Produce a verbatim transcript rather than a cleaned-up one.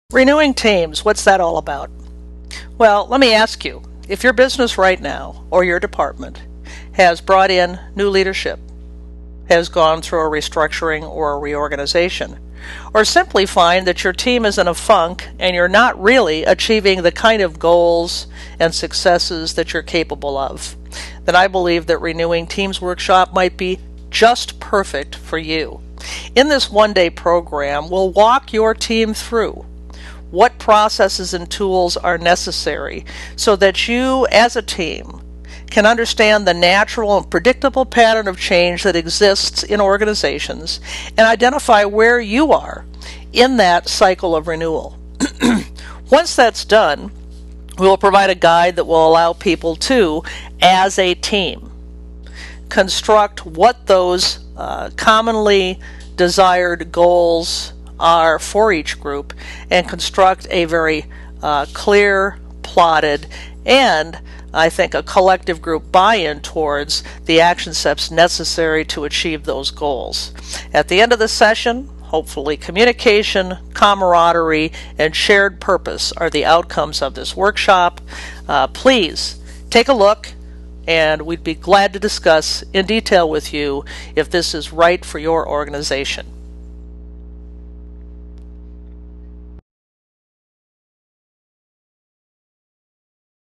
Renewing teams, what's that all about? Well, let me ask you, if your business right now, or your department, has brought in new leadership, has gone through a restructuring or a reorganization, or simply find that your team is in a funk and you're not really achieving the kind of goals and successes that you're capable of, then I believe that Renewing Teams Workshop might be just perfect for you. In this one-day program, we'll walk your team through what processes and tools are necessary so that you as a team can understand the natural and predictable pattern of change that exists in organizations and identify where you are in that cycle of renewal. Once that's done, we will provide a guide that will allow people to, as a team, construct what those uh, commonly desired goals are for each group and construct a very uh, clear, plotted, and I think a collective group buy-in towards the action steps necessary to achieve those goals. At the end of the session, hopefully communication, camaraderie, and shared purpose are the outcomes of this workshop. Uh, please take a look, and we'd be glad to discuss in detail with you if this is right for your organization.